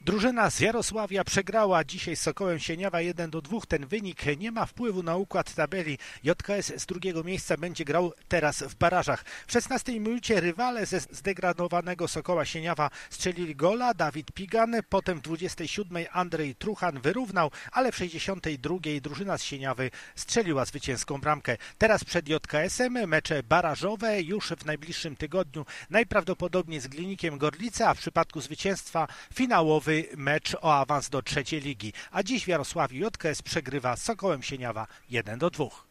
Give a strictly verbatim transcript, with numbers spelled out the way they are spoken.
Drużyna z Jarosławia przegrała dzisiaj z Sokołem Sieniawa jeden do dwóch. Ten wynik nie ma wpływu na układ tabeli. J K S z drugiego miejsca będzie grał teraz w barażach. W szesnastej minucie rywale ze zdegradowanego Sokoła Sieniawa strzelili gola. Dawid Pigan, potem w dwudziestej siódmej Andrzej Truchan wyrównał, ale w sześćdziesiątej drugiej drużyna z Sieniawy strzeliła zwycięską bramkę. Teraz przed J K S-em mecze barażowe już w najbliższym tygodniu. Najprawdopodobniej z Glinikiem Gorlice, a w przypadku zwycięstwa finałowy mecz o awans do trzeciej ligi. A dziś w Jarosławiu J K S przegrywa z Sokołem Sieniawa jeden do dwóch.